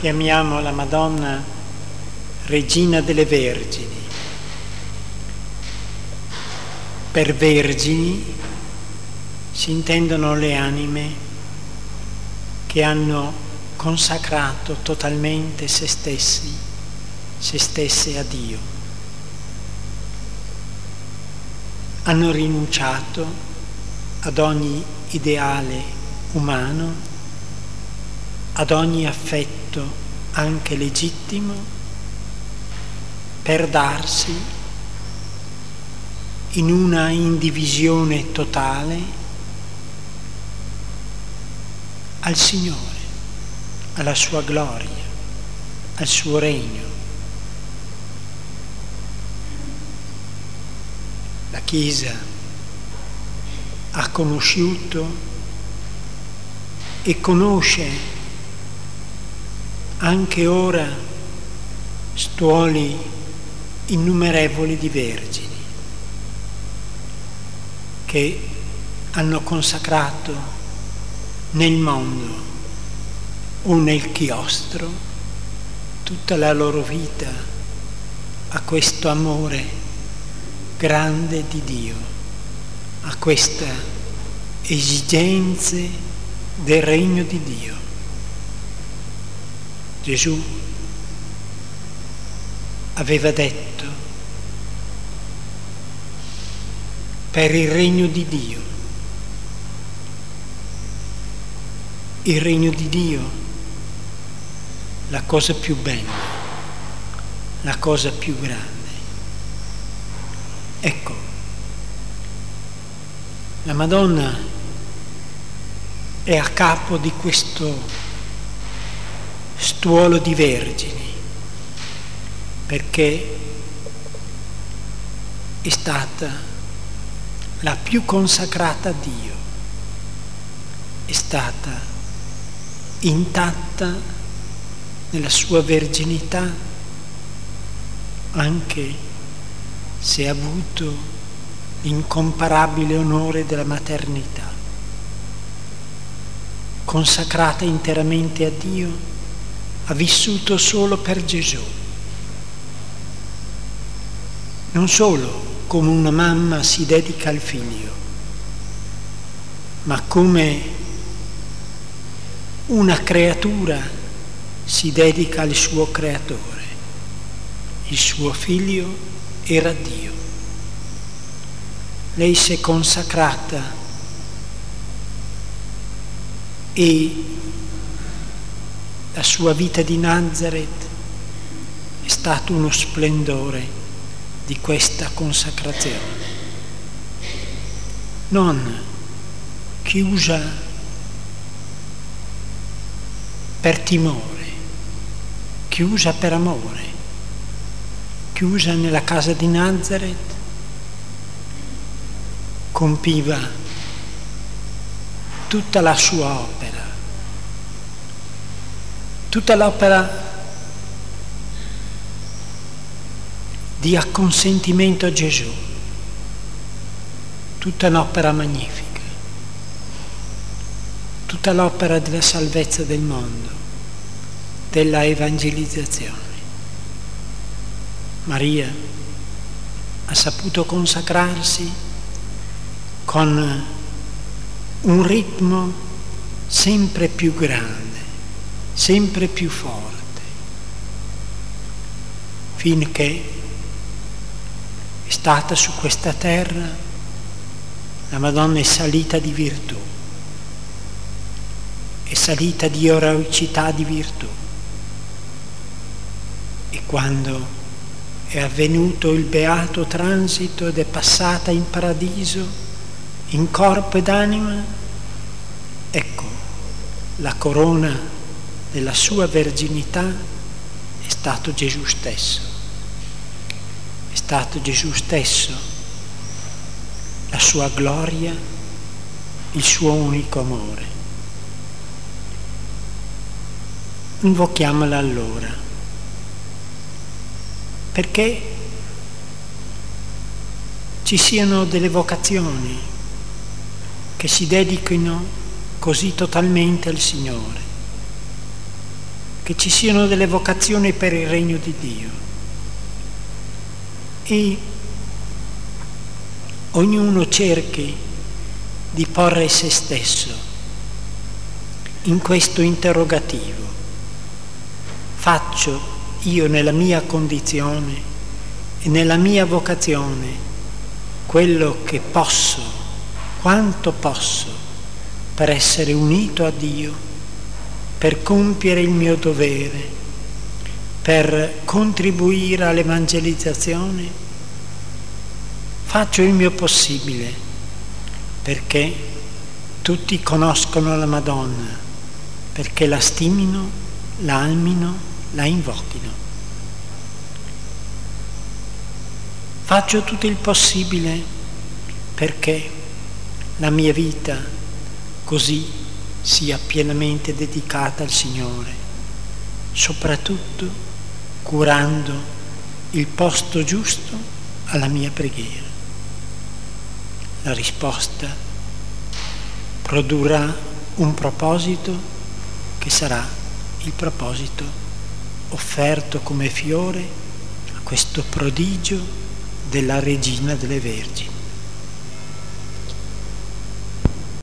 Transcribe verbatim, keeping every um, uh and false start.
chiamiamo la Madonna Regina delle Vergini. Per vergini si intendono le anime che hanno consacrato totalmente se stessi, se stesse a Dio. Hanno rinunciato ad ogni ideale umano, ad ogni affetto anche legittimo, per darsi in una indivisione totale al Signore, alla sua gloria, al suo regno. La Chiesa ha conosciuto e conosce anche ora stuoli innumerevoli di vergini che hanno consacrato nel mondo o nel chiostro tutta la loro vita a questo amore grande di Dio, a queste esigenze del regno di Dio. Gesù aveva detto: per il regno di Dio. Il regno di Dio, la cosa più bella, la cosa più grande. Ecco, la Madonna è a capo di questo stuolo di vergini, perché è stata la più consacrata a Dio, è stata intatta nella sua verginità, anche se ha avuto l'incomparabile onore della maternità. Consacrata interamente a Dio, ha vissuto solo per Gesù. Non solo come una mamma si dedica al figlio, ma come una creatura si dedica al suo creatore. Il suo figlio era Dio. Lei si è consacrata e la sua vita di Nazareth è stato uno splendore di questa consacrazione, non chiusa per timore, chiusa per amore, chiusa nella casa di Nazareth, compiva tutta la sua opera, tutta l'opera di acconsentimento a Gesù, tutta un'opera magnifica, tutta l'opera della salvezza del mondo, della evangelizzazione. Maria ha saputo consacrarsi con un ritmo sempre più grande, sempre più forte, finché è stata su questa terra, la Madonna è salita di virtù, è salita di eroicità di virtù. E quando è avvenuto il beato transito ed è passata in paradiso, in corpo ed anima, ecco, la corona della sua verginità è stato Gesù stesso. È stato Gesù stesso, la sua gloria, il suo unico amore. Invochiamola allora, perché ci siano delle vocazioni che si dedichino così totalmente al Signore, che ci siano delle vocazioni per il regno di Dio e ognuno cerchi di porre se stesso in questo interrogativo. Faccio io nella mia condizione e nella mia vocazione quello che posso, quanto posso, per essere unito a Dio, per compiere il mio dovere, per contribuire all'evangelizzazione? Faccio il mio possibile perché tutti conoscono la Madonna, perché la stimino, la amino, la invochino. Faccio tutto il possibile perché la mia vita così sia pienamente dedicata al Signore, soprattutto curando il posto giusto alla mia preghiera. La risposta produrrà un proposito che sarà il proposito offerto come fiore a questo prodigio della Regina delle Vergini.